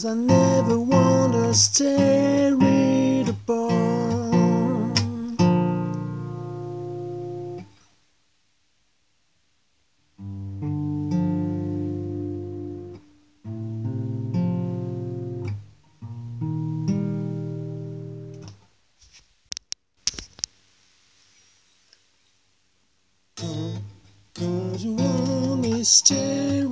I never wanna tear it apart. Cause you only stare